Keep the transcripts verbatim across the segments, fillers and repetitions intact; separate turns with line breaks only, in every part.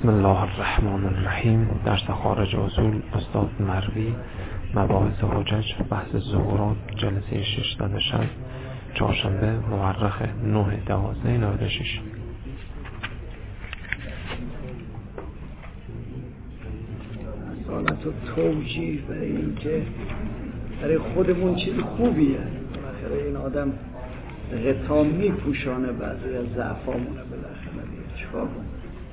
بسم الله الرحمن الرحیم. درس خارج اصول استاد مروی، مباحث حجج، بحث ظهورات، جلسه ششصد و شصت، چهارشنبه، مورخ نه دوازده نود و شش.
مسالت و توجیه برای این که برای خودمون چیز خوبیه. بالاخره این آدم غطا میپوشانه بعضی از ضعفامونه. بالاخره دیگه چیکار کنه؟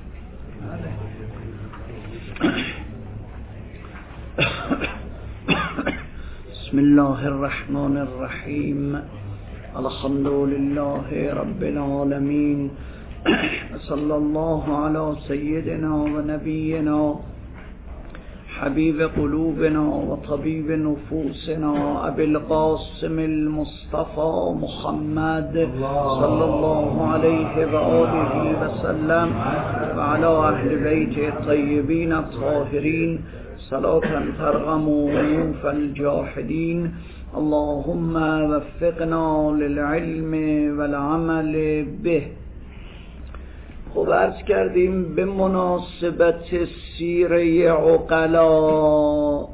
بسم الله الرحمن الرحیم. الحمد لله رب العالمین. صلی الله علی سیدنا و نبینا حبیب قلوبنا و طبیب نفوسنا ابی القاسم المصطفى محمد صلی الله علیه و آله و سلم و علی اهل بیت الطیبین الطاهرین صلاة ترغم انوف الجاحدین. اللهم وفقنا للعلم والعمل به. خب عرض کردیم به مناسبت سیره عقلا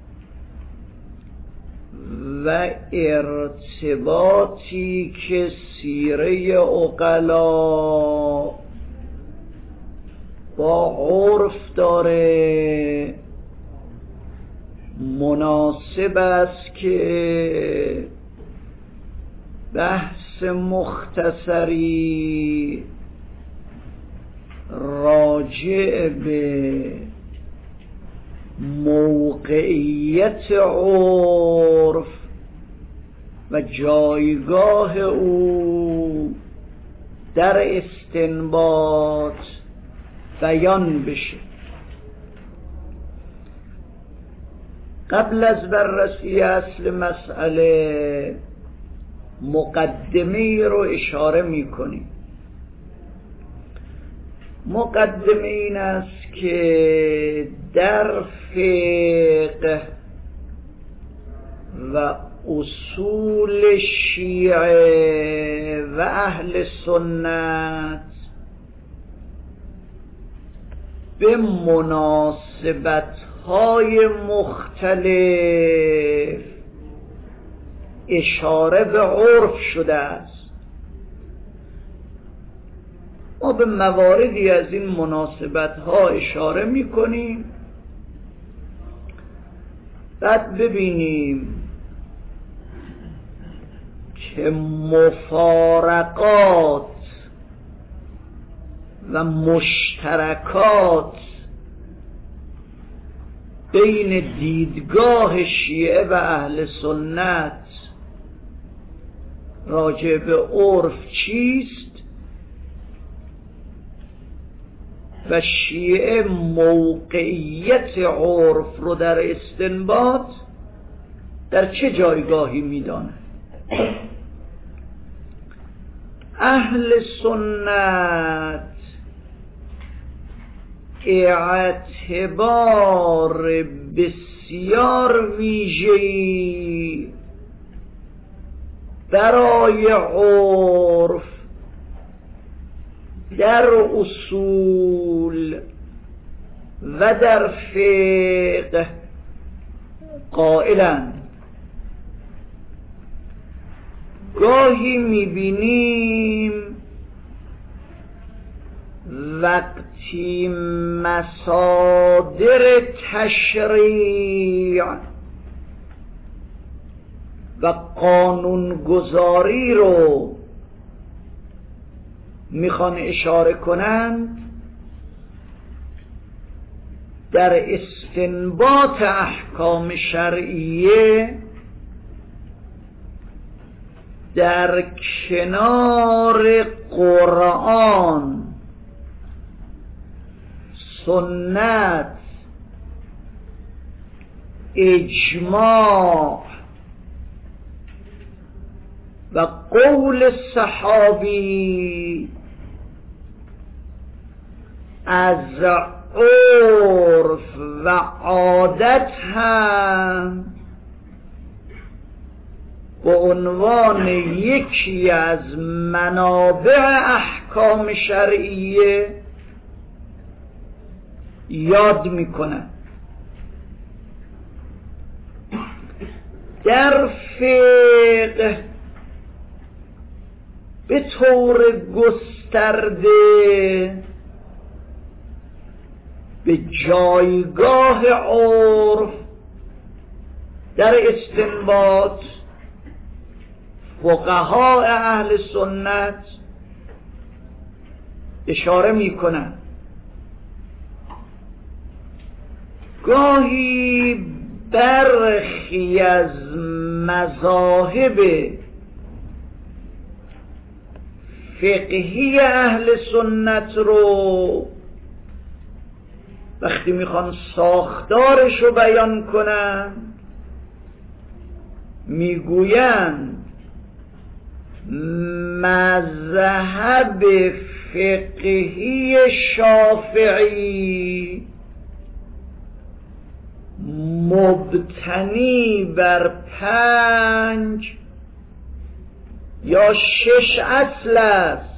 و ارتباطی که سیره عقلا با عرف داره، مناسب است که بحث مختصری راجع به موقعیت عرف و جایگاه او در استنباط بیان بشه. قبل از بررسی اصل مسئله مقدمه رو اشاره می‌کنیم. مقدمه این است که در فقه و اصول شیعه و اهل سنت به مناسبت‌های مختلف اشاره به عرف شده است. ما به مواردی از این مناسبت‌ها اشاره می‌کنیم، بعد ببینیم که مفارقات و مشترکات بین دیدگاه شیعه و اهل سنت راجع به عرف چیست و شیعه موقعیت عرف رو در استنباط در چه جایگاهی میدانه. اهل سنت اعتبار بسیار ویژه‌ای برای عرف در اصول و در فقه قائلند. گاهی میبینیم وقتی مصادر تشریع و قانونگذاری رو میخوان اشاره کنند، در استنباط احکام شرعیه در کنار قرآن، سنت، اجماع و قول صحابی از عرف و عادت هم به عنوان یکی از منابع احکام شرعیه یاد میکنن. در فقه به طور گسترده به جایگاه عرف در استنباط فقها اهل سنت اشاره میکنن. گاهی برخی از مذاهب فقهی اهل سنت رو وقتی میخوان ساختارش رو بیان کنن میگویند مذهب فقهی شافعی مبتنی بر پنج یا شش اصل است.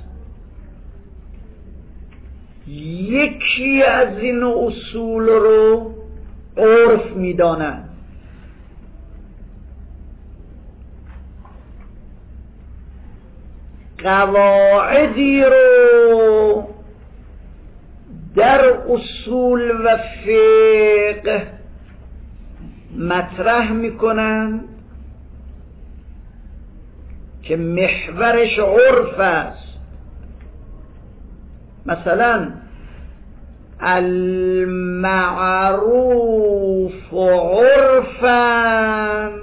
یکی از این اصول رو عرف میدانند. قواعدی رو در اصول و فقه مطرح میکنند که محورش عرف است. مثلا المعروف عرفا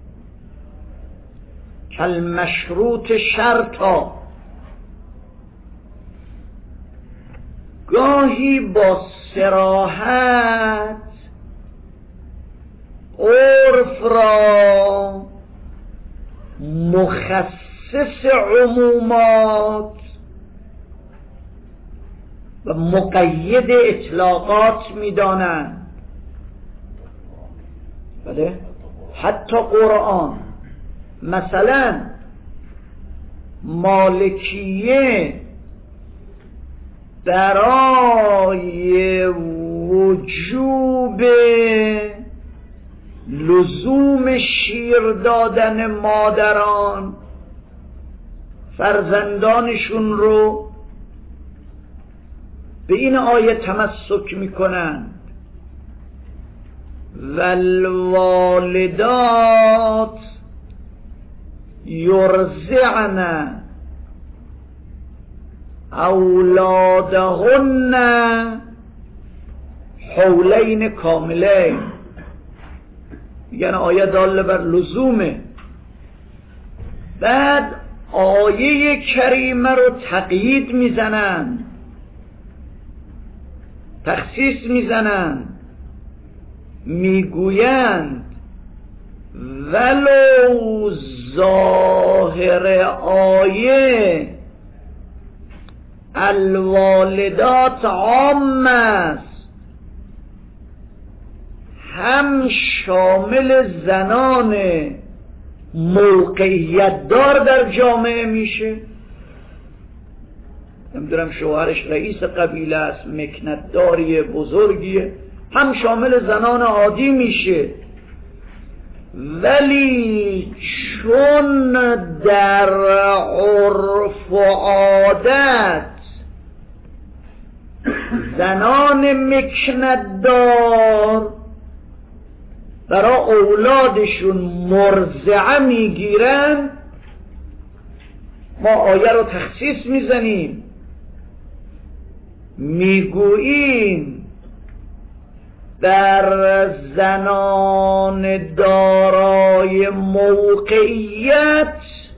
کالمشروط شرطا. گاهی با صراحت عرف را مخصص عمومات و مقید اطلاقات میدانند. بله، حتی قرآن. مثلا مالکیه برای وجوب لزوم شیر دادن مادران فرزندانشون رو به این آیه تمسک میکنند والوالدات یرضعن اولادهن حولین کاملین. یعنی آیه داله بر لزومه. بعد آیه کریمه رو تقیید میزنن، تخصیص میزنن، میگویند ولو ظاهر آیه الوالدات عام است، هم شامل زنان موقعیت دار در جامعه میشه. نمیدونم شوهرش رئیس قبیله است، مکنت داری بزرگیه، هم شامل زنان عادی میشه. ولی چون در عرف و عادت زنان مکنت دار برای اولادشون مرضعه میگیرن، ما آیه رو تخصیص میزنیم، میگوییم در زنان دارای موقعیت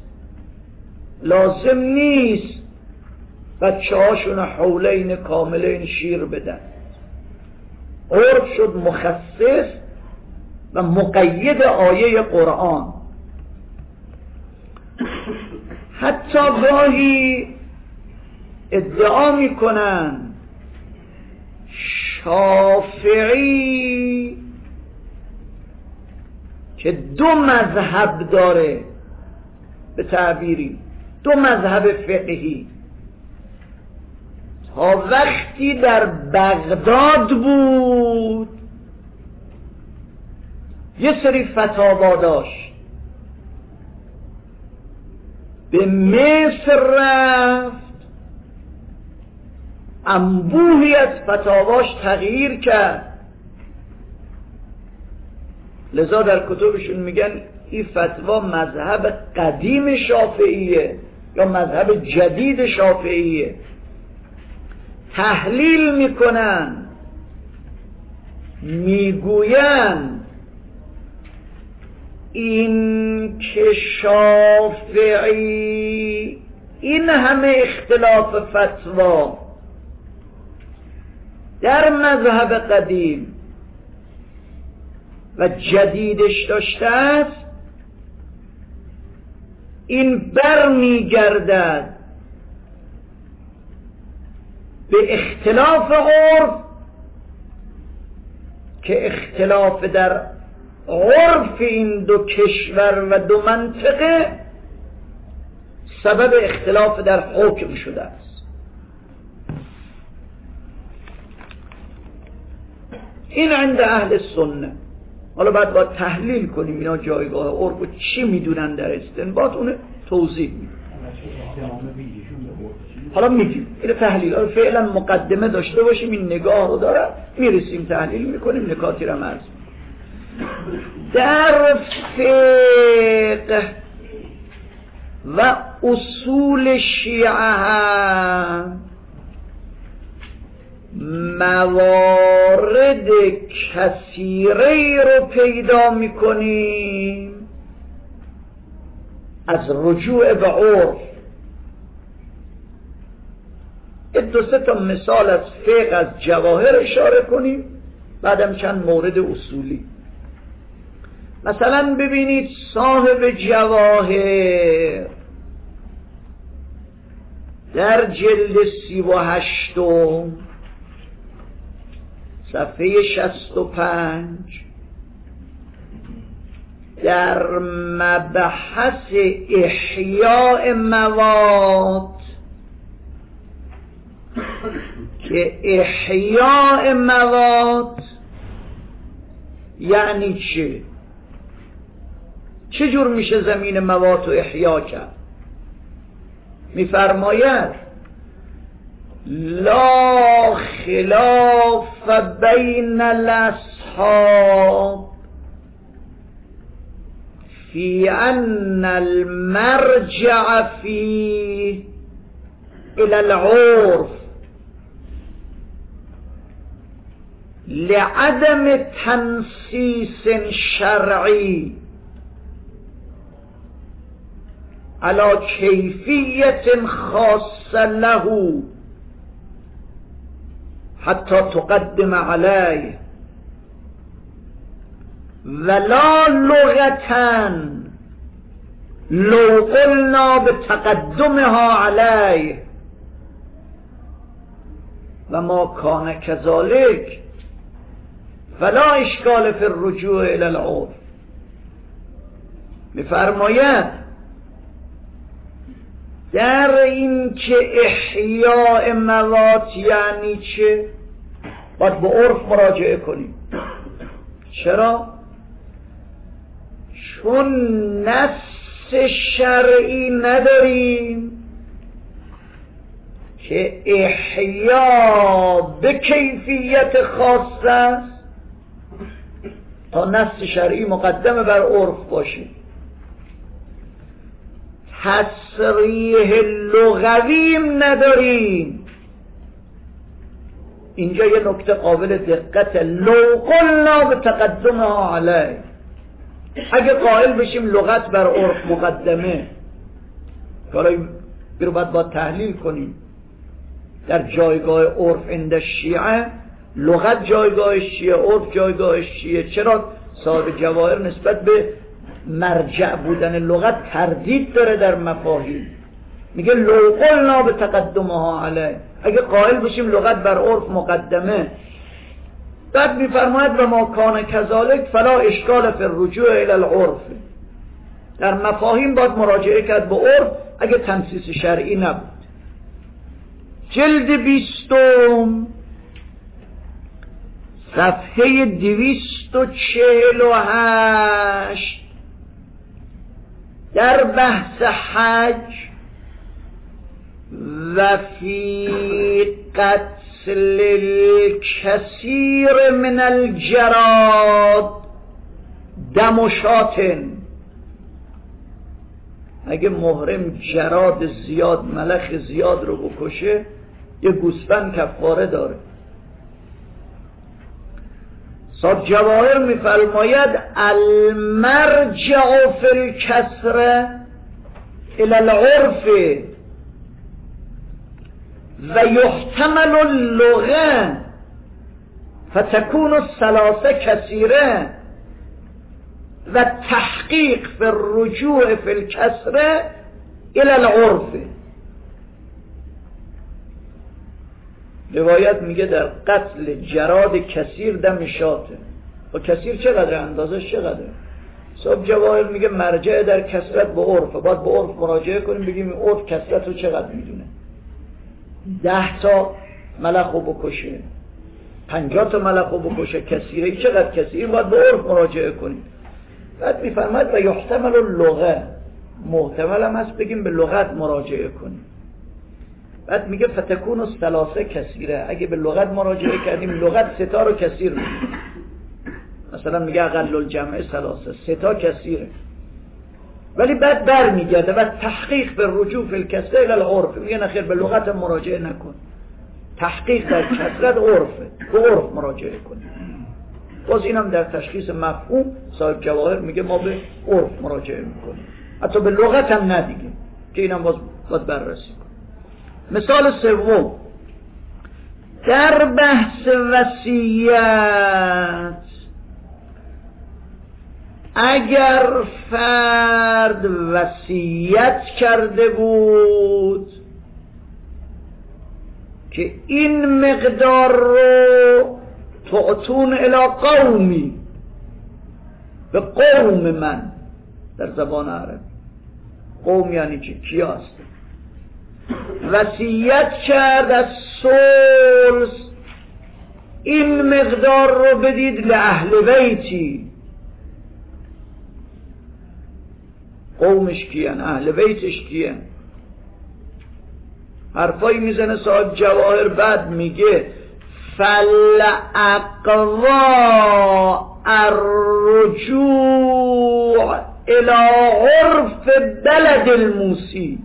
لازم نیست بچه هاشون حولین کاملین شیر بدن. عرف شد مخصص و مقید آیه قرآن. حتی گاهی ادعا میکنن شافعی که دو مذهب داره، به تعبیری دو مذهب فقهی، تا وقتی در بغداد بود یه سری فتاوا داشت، به مصر رفت، انبوهی از فتاواش تغییر کرد. لذا در کتبشون میگن این فتوا مذهب قدیم شافعیه یا مذهب جدید شافعیه. تحلیل میکنن، میگوین این که شافعی این همه اختلاف فتوا در مذهب قدیم و جدیدش داشته است، این بر میگردد به اختلاف عرف که اختلاف در عرف این دو کشور و دو منطقه سبب اختلاف در حکم شده است. این عند اهل سنت. حالا بعد باید تحلیل کنیم اینا جایگاه عرف و چی میدونن در استنباط، اون توضیح میدن. حالا میگیم این تحلیل، حالا فعلا مقدمه داشته باشیم، این نگاه رو داره، میرسیم تحلیل میکنیم، نکاتی رو مرز. در فقه و اصول شیعه هم موارد کثیره رو پیدا میکنیم از رجوع به عرف. دو سه تا مثال از فقه از جواهر اشاره کنیم، بعدم چند مورد اصولی. مثلا ببینید صاحب جواهر در جلد سی و هشتم صفحه شصت و پنج در مبحث احیاء مواد که احیاء مواد یعنی چه؟ چه جور میشه زمین مواد رو احیا کرد؟ میفرماید لا خلاف بین الاصحاب فی ان المرجع فی الى العرف لعدم تنصیص شرعی على کیفیت خاصه له حتی تقدم علیه ولا لغتا لو قلنا بتقدمها علیه و ما کان کذالک فلا اشکال فی الرجوع الی العرف. میفرماید در این که احیاء مواد یعنی چه باید به عرف مراجعه کنیم. چرا؟ چون نص شرعی نداریم که احیا به کیفیت خاص است تا نص شرعی مقدم بر عرف باشه. تصریح لغویم نداریم. اینجا یه نکته قابل دقت، لو قلنا به تقدمها علیه، اگه قائل بشیم لغت بر عرف مقدمه، حالا برو باید با تحلیل کنیم در جایگاه عرف عند شیعه، لغت جایگاه شیعه، عرف جایگاه شیعه. چرا صاحب جواهر نسبت به مرجع بودن لغت تردید داره در مفاهیم؟ میگه لو قلنا به تقدمها علیه، اگه قائل بشیم لغت بر عرف مقدمه. بعد میفرماید و ما کان کذالک فلا اشکال فی الرجوع الی العرف. در مفاهیم باید مراجعه کرد به عرف اگه تنصیص شرعی نبود. جلد بیستم صفحه دویست و چهل و هشت در بحث حج و فی قتل الکثیر من الجراد دم و شاتن، اگه محرم جراد زیاد ملخ زیاد رو بکشه یه گوسفند کفاره داره. صاحب جواهر میفرماید المرجع فی الکسر الی العرف و یحتمل اللغه فتكون الثلاثه کثیره و تحقیق فی الرجوع فی الکسر الی العرف. روایت میگه در قتل جراد کثیر دم شاته. و کثیر چقدر؟ اندازش چقدر؟ صاحب جواهر میگه مرجع در کثرت به عرف، باید به عرف مراجعه کنیم بگیم این عرف کثرت رو چقدر میدونه. ده تا ملخ رو بکشه، پنجاه تا ملخ رو بکشه، کثیره چقدر کثیر، باید به عرف مراجعه کنیم. بعد میفرماید و یحتمل اللغه، محتمل هم هست بگیم به لغت مراجعه کنیم. بعد میگه فتکون الثلاثه کثیره، اگه به لغت مراجعه کردیم لغت ستا رو کثیر میگه. مثلا میگه اقل الجمع ثلاثه، ستا کثیره. ولی بعد بر میگرده و تحقیق به رجوع فی الکسر الی العرف، میگه نخیر به لغت مراجعه نکن، تحقیق در کثرت عرفه، به عرف مراجعه کن. باز اینم در تشخیص مفهوم صاحب جواهر میگه ما به عرف مراجعه میکنیم، حتی به لغت هم ندیگیم که اینم باز باید بررسی کنیم. مثال سوم در بحث وصیت، اگر فرد وصیت کرده بود که این مقدار رو تعطون الی قومی، به قوم من، در زبان عرب قوم یعنی چی؟ کیا هست؟ وصیت کرد از ثلث این مقدار رو بدید لأهل بیتی. قومش کیان؟ اهل بیتش کیان؟ حرفایی میزنه صاحب جواهر، بعد میگه فالاقوا الرجوع الى عرف بلد الموسی.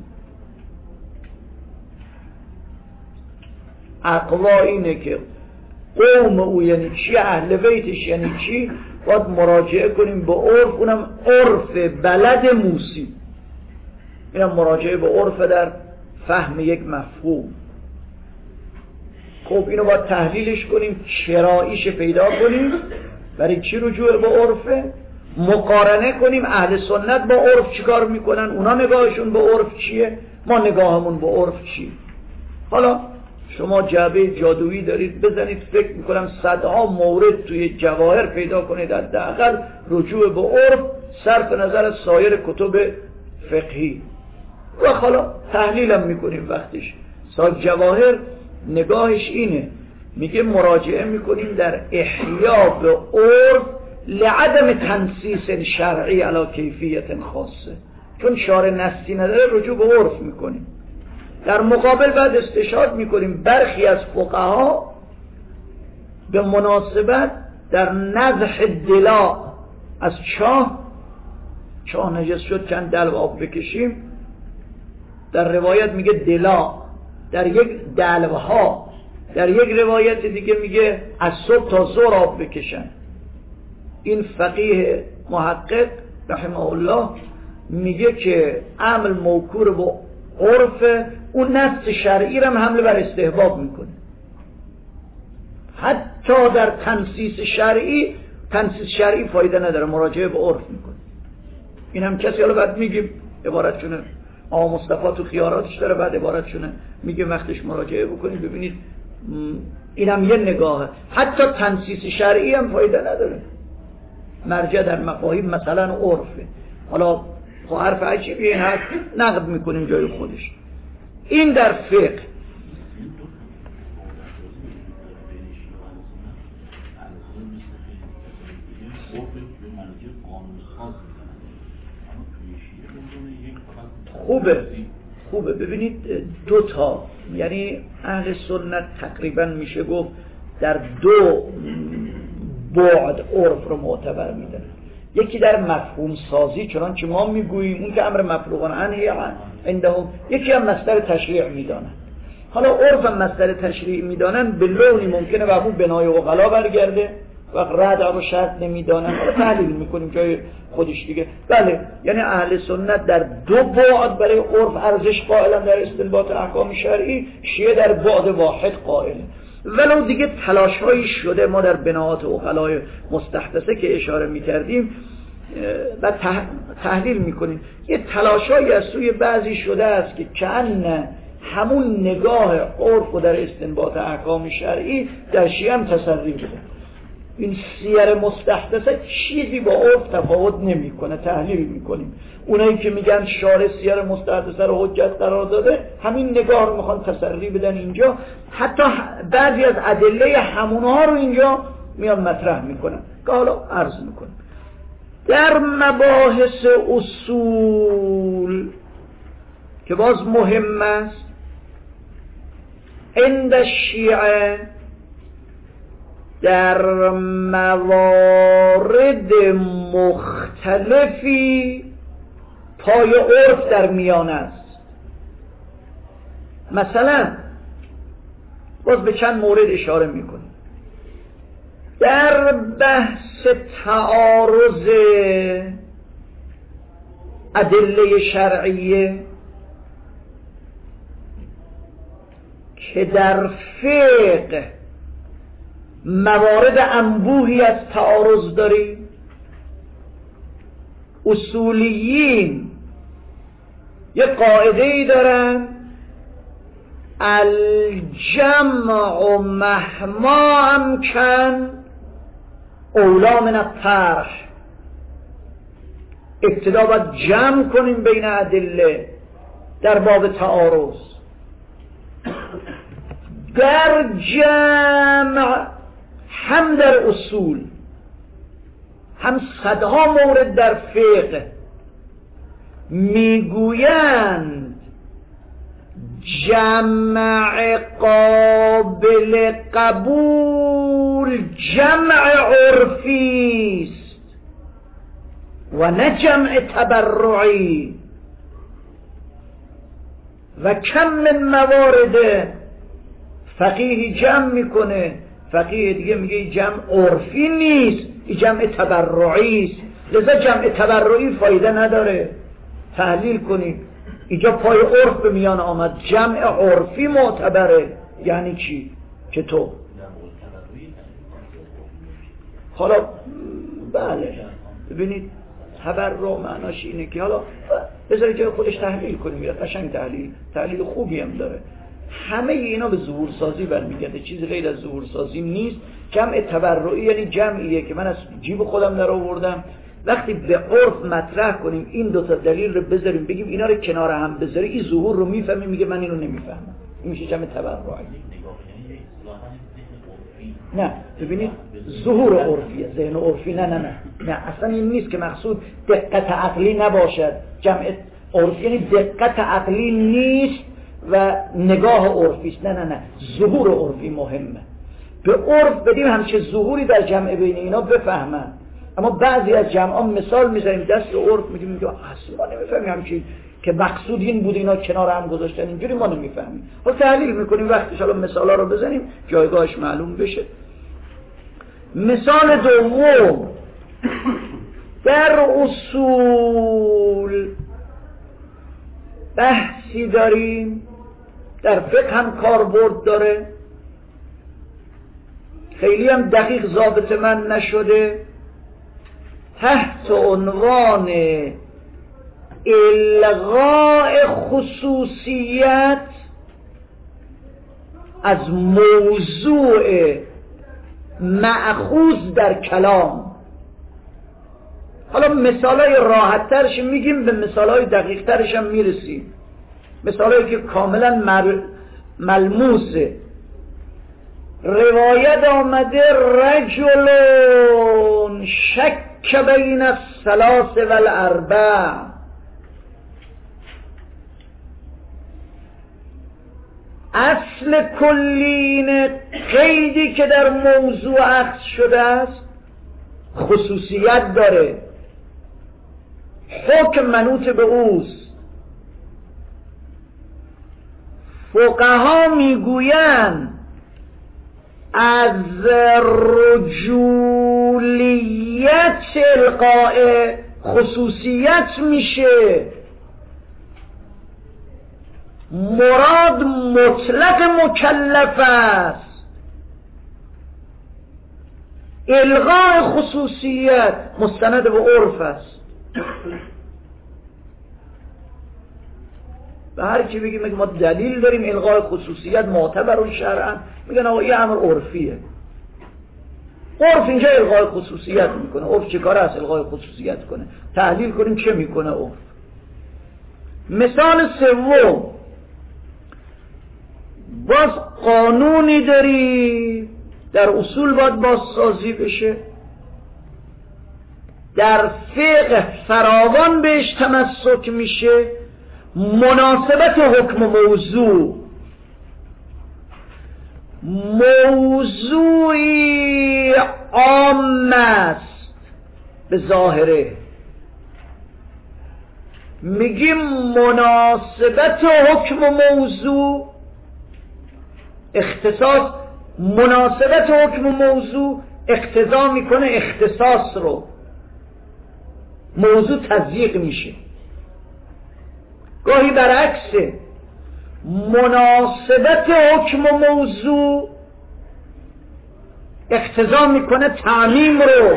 اقوا اینه که قوم او یعنی چی، اهل بیتش یعنی چی، باید مراجعه کنیم به عرف، اونم عرف بلد موسی. اینم مراجعه به عرف در فهم یک مفهوم. خب اینو باید تحلیلش کنیم، چراییش پیدا کنیم، برای چی رجوع به عرفه، مقارنه کنیم اهل سنت با عرف چیکار میکنن، اونا نگاهشون به عرف چیه، ما نگاهمون به عرف چیه. حالا شما جعبه جادویی دارید، بزنید فکر میکنم صدها مورد توی جواهر پیدا کنید حداقل رجوع به عرف صرف نظر از سایر کتب فقهی، و حالا تحلیلم میکنیم وقتش. صاحب جواهر نگاهش اینه، میگه مراجعه میکنیم در احیا به عرف لعدم تنصیص شرعی علی کیفیت خاصه، چون شارع نصی نداره رجوع به عرف میکنیم. در مقابل بعد استشهاد میکنیم برخی از فقها به مناسبت در نضح دلا از چاه، چاه نجس شد چند دلو آب بکشیم، در روایت میگه دلا، در یک دلوها، در یک روایت دیگه میگه از صبح تا ظهر آب بکشن. این فقیه محقق رحمه الله میگه که عمل موکور با عرف، اون نص شرعی رو هم حمله بر استحباب میکنه. حتی در تنصیص شرعی، تنصیص شرعی فایده نداره، مراجعه به عرف میکنه. این هم کسی حالا بعد میگیم عبارت شونه آقا مصطفی تو خیاراتش داره، بعد عبارت شونه میگه وقتش مراجعه بکنید. ببینید این هم یه نگاهه، حتی تنصیص شرعی هم فایده نداره، مرجع در مفاهیم مثلا عرفه. حالا خب حرف عجیبی این حرف نقد میکنیم جای خودش. این در فقه. خوبه خوبه. ببینید دو تا، یعنی اهل سنت تقریبا میشه گفت در دو بعد عرف رو معتبر میدن. یکی در مفهوم سازی چنانچه ما میگوییم اون که امر مفروغ عنه عندهم، یکی هم مصدر تشریع میدانن. حالا عرف هم مصدر تشریع میدانن به لونی ممکنه به همون بنای عقلا برگرده و ردع رو شرط نمیدانن. حالا تحلیل میکنیم جای خودش دیگه. بله، یعنی اهل سنت در دو بعد برای عرف ارزش قائلن در استنباط احکام شرعی، شیعه در بعد واحد قائله. ولو دیگه تلاش‌هایی شده ما در بناات عقلای مستحدثه که اشاره می‌کردیم و تحلیل می‌کنیم، یه تلاش‌هایی از سوی بعضی شده است که کأن همون نگاه عرف و در استنباط احکام شرعی در شیعه هم تسری بده. این سیر مستحدثه چیزی با عرف تفاوت نمی‌کنه. تحلیل می‌کنیم اونایی که میگن شارع سیر مستحدثه رو حجت قرار داده، همین نگاه رو میخوان تسری بدن اینجا. حتی بعضی از ادله همونها رو اینجا میان مطرح میکنن که حالا عرض میکنم. در مباحث اصول که باز مهم است عند شیعه، در موارد مختلفی پای عرف در میان است. مثلا باز به چند مورد اشاره میکنیم. در بحث تعارض ادله شرعیه که در فقه موارد انبوهی از تعارض داریم، اصولیین یه قاعده ای دارن: الجمع مهما امکن اولا من الطرح. ابتدا باید جمع کنیم بین ادله در باب تعارض. در جمع هم در اصول هم صدها مورد در فقه میگویند جمع قابل قبول جمع عرفی است و نه جمع تبرعی. و کم من موارد فقیه جمع میکنه، فقیه دیگه میگه جمع عرفی نیست، این جمع تبرعی است، لذا جمع تبرعی فایده نداره. تحلیل کنید اینجا پای عرف به میان آمد، جمع عرفی معتبره. یعنی چی؟ چطور؟ حالا بله ببینید تبرع معناش اینه که حالا بذارید جای خودش تحلیل کنیم، یا قشنگ تحلیل تحلیل خوبی هم داره. همه اینا به ظهور سازی برمیگرده، چیزی غیر از ظهور سازی نیست. جمع تبرعی یعنی جمعیه که من از جیب خودم در آوردم. وقتی به عرف مطرح کنیم این دوتا دلیل رو بذاریم بگیم اینا رو کنار هم بذاری، این ظهور رو میفهمیم، میگه من اینو نمیفهمم، این میشه جمع تبرعی. نه ببینید ظهور عرفیه، ذهن عرفی. نه نه نه نه اصلا این نیست که مقصود دقت عقلی نباشد. جمع عرفی یعنی دقت عقلی نیست و نگاه عرفی است. نه نه نه ظهور عرفی مهمه. به عرف بدیم همچه ظهوری در جمع بین اینا بفهمن. اما بعضی از جمعا مثال میذاریم دست عرف میگیم میگه اصلا نمیفهمیم همچین که مقصود این بود اینا کنار هم گذاشتن، اینجوری ما نمیفهمیم. حالا تحلیل میکنیم وقتش حالا مثالا رو بزنیم جایگاهش معلوم بشه. مثال دوم، در اصول بحثی داریم، در فقه هم کاربرد داره، خیلی هم دقیق ضابط من نشده، تحت عنوان الغاء خصوصیت از موضوع مأخوذ در کلام. حالا مثالای راحت ترش میگیم، به مثالای دقیق ترش هم میرسیم. مثالایی که کاملا ملموسه. روایت آمده رجل شک بین الثلاث والاربع، اصل کلین قیدی که در موضوع اخذ شده است خصوصیت داره، حکم منوط به اوست. فقها میگویند از رجولیت القاء خصوصیت میشه مراد مطلق مکلف است. الغاء خصوصیت مستند به عرف است. به هر کی بگیم ما دلیل داریم الغاء خصوصیت معتبر شرعا، میگن آقا یه امر عرفیه. عرف اینجا الغاء خصوصیت میکنه. عرف چه کار است الغاء خصوصیت کنه؟ تحلیل کنیم چه میکنه عرف. مثال سوم، باز قانونی داری در اصول باید بازسازی بشه، در فقه فراوان بهش تمسک میشه، مناسبت حکم موضوع. موضوعی عام است به ظاهره، میگیم مناسبت حکم موضوع اختصاص، مناسبت حکم موضوع اقتضا میکنه اختصاص رو، موضوع تضییق میشه. گاهی برعکسه، مناسبت حکم موضوع اقتضا میکنه تعمیم رو.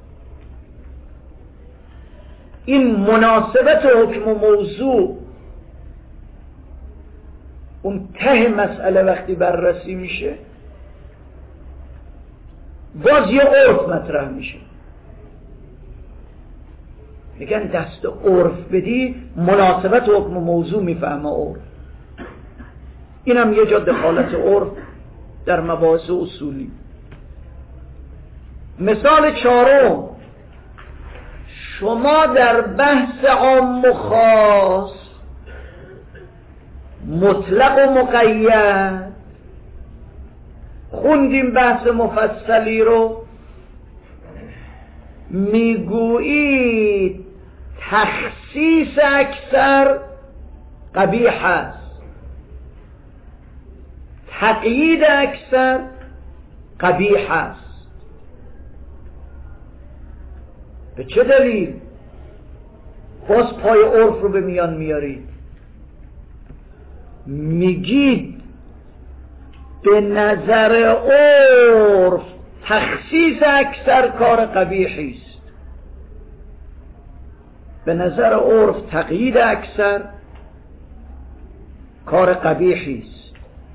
این مناسبت حکم موضوع اون ته مسئله وقتی بررسی میشه باز یه عرف مطرح میشه. میگن دست عرف بدی مناسبت حکم موضوع میفهمه عرف. اینم یه جا دخالت عرف در مباحث اصولی. مثال چهارم، شما در بحث عام و خاص، مطلق و مقید، خوندیم بحث مفصلی رو، میگویید تخصیص اکثر قبیح است، تقیید اکثر قبیح است. به چه دلیل؟ باز پای عرف رو به میان میارید، میگید به نظر عرف تخصیص اکثر کار قبیحی است، به نظر عرف تقیید اکثر کار قبیحی است.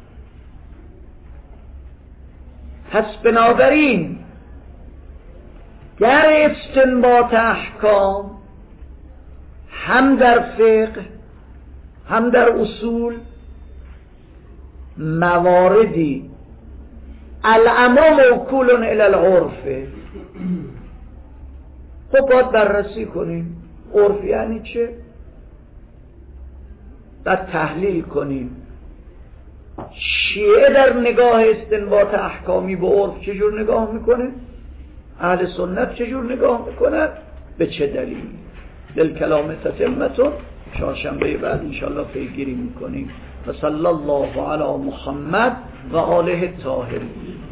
پس بنابراین در استنباط احکام هم در فقه هم در اصول مواردی الامر موکول الی العرف، خب باید بررسی کنیم عرف یعنی چه، بعد تحلیل کنیم شیعه در نگاه استنباط احکامی به عرف چجور نگاه میکنه، اهل سنت چجور نگاه میکنه، به چه دلیل. للکلام تتمتون، چهارشنبه بعد انشاءالله پیگیری میکنیم. و صلی الله علی محمد و آله الطاهرین.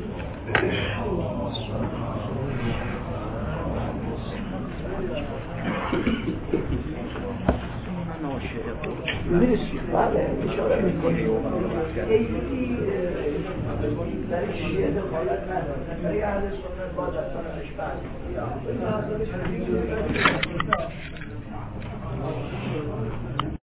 مرسی. بله اشاره میکنیم ایدی در شیعه دخالت ندارد، برای اهل سنت باید از طرفش بحث کنیم.